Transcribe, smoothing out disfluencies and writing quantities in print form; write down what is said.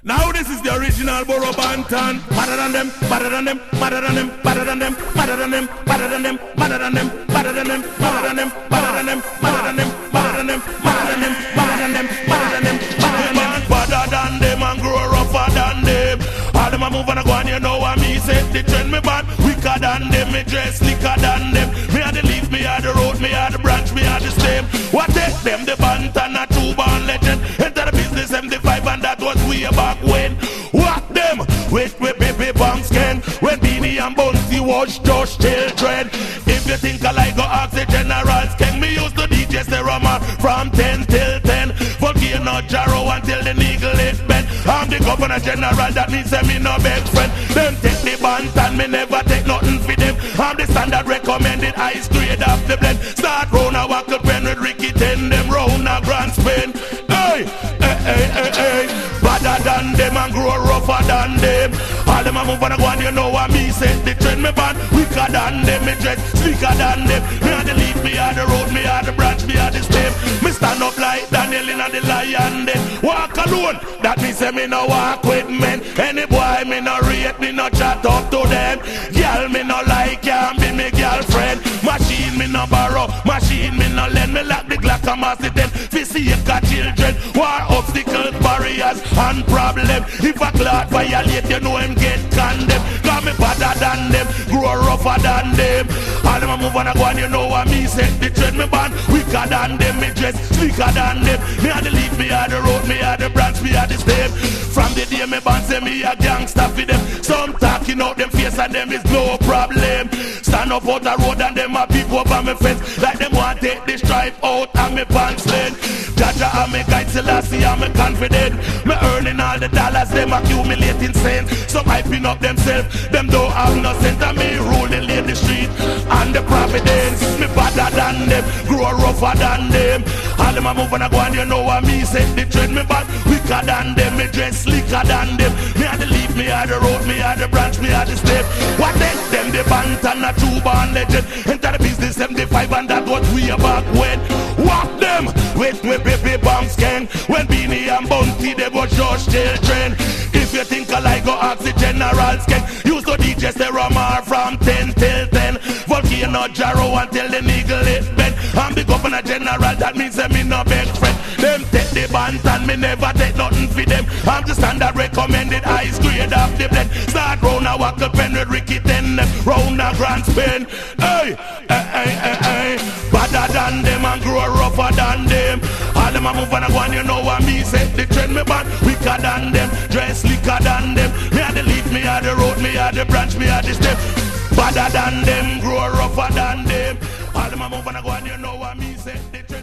Now this is the original Burro Banton. Better than them, better than them, better than them, better than them, better than them, better than them, better than them, better than them, better than them, better than them, better than them, better than them, better than them, better than them, better than them, better than them, and grow rougher than them. All them a move and a go and you know what me say. They trend me bad, weaker than them, me dress slicker than them. Me are the leaf, me are the road, me are the branch, me are the stem. What take them, the Banton, a two-born legend. Enter the business M5 and that was way back when. What them? With baby banks can. When Beanie and Bouncy was just children. If you think I like go ask the generals, can me use the DJ Serama from 10 till 10. Volcano Jarrow until the needle is bent. I'm the governor general, that means me no best friend. Them take the Banton, me never take nothing for them. I'm the standard recommended ice grade of the blend. Start round a wackle pen with Ricky 10, them round a grand spin. Hey, hey, hey, hey, hey. Better than them and grow rougher than them. All them a move and a go and you know what me say. They trend me bad, weaker than them, me dress slicker than them. Me are the leaf, me are the road, me are the branch, me are the stem. Me stand up like Daniel in the lion den. Walk alone, that means say me no walk with men. Any boy me no rate, me no chat up to them. Girl me no like, can be me girlfriend. Machine me no borrow, machine me no lend. Me lock the Glock and mass it then. Fi save got children, war obstacles, barriers and problem. If a clot violate, you know him get condemned. Cause me better than them, grow rougher than them. All them a move and a go and you know what me say. They trend me band, weaker than them, me dress slicker than them. Me are the leaf, me are the road, me are the branch, me are the stem. From the day me band say me a gangster for them. Some talking out them face and them is no problem. Stand up out the road and them a peep over me fence. Like them want take the stripe out and me pants lane. Jaja and me guide Selassie and me confident. Me earning all the dollars, them accumulating cents. Some hyping up themselves, them don't have no sense. And me ruling in the street and the providence. Me better than them, grow rougher than them. All them a move and a go and you know what me say. They trend me bad, weaker than them, me dress slicker than them. Me are the leaf, me are the road, me are the branch, me are the step. What take them, the Banton, a two-born legend. Enter the business M5 and that was way back when. Walk them with baby banks gang. When Beanie and Bounty they was just children. If you think I like go ask the generals gang. Use the DJ Serama from 10 till 10. Volcano Jarrow until the needle is bent. I'm the governor general, that means me no best friend. Them take the Banton, me never take nothing for them. I'm the standard recommended ice grade of the blend. Start round a wackle pen with Ricky 10, round a grand spin. Hey, hey, hey, hey, hey. Better than them and grow rougher than them. All them a move and a go and you know what me say. They trend me bad, weaker than them, dress slicker than them. Me are the leaf, me are the road, me are the branch, me are the stem. Better than them, grow rougher than them. All them a move and a go and you know what me say.